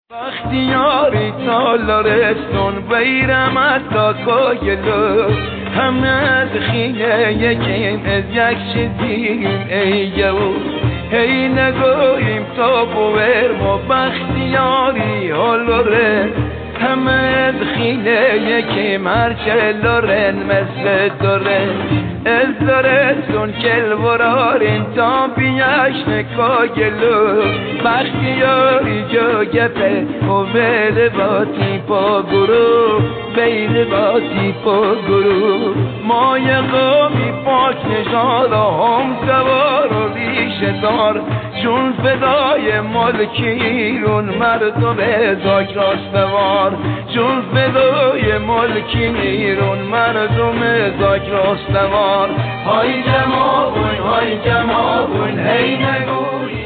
وقتی یاری تالارستون بیرم از تاکایلو همه از خینه یکیم از یک شدیم ایگو هی نگویم تا بویر ما بختی یاری حالوره همه از خینه یکیم هرچه لورن مثل دوره از دارستون کل ورارین تا بیش نکاگلو بختی یاری جو گپه و بیل باتی پا گرو بیل باتی پا گرو ما یه قومی پاک نژاد هم سوار و ریشه دار چون فدای ملکیرون مردم زاک راستوار چون فدای ملکیرون مردم زاک راستوار های جماعون هی نگوی